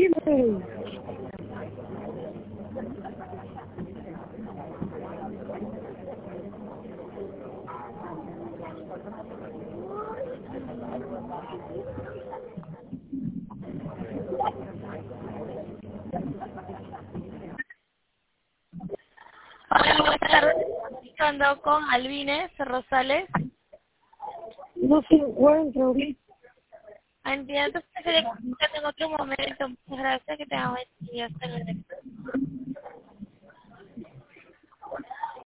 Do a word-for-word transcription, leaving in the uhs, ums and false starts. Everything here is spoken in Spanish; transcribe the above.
dime. Hola, buenas tardes. Estoy hablando con Alvines Rosales. No se encuentra ahorita. Entiendo que se le comunican en otro momento. Muchas gracias, que tengamos buen día. Hasta luego.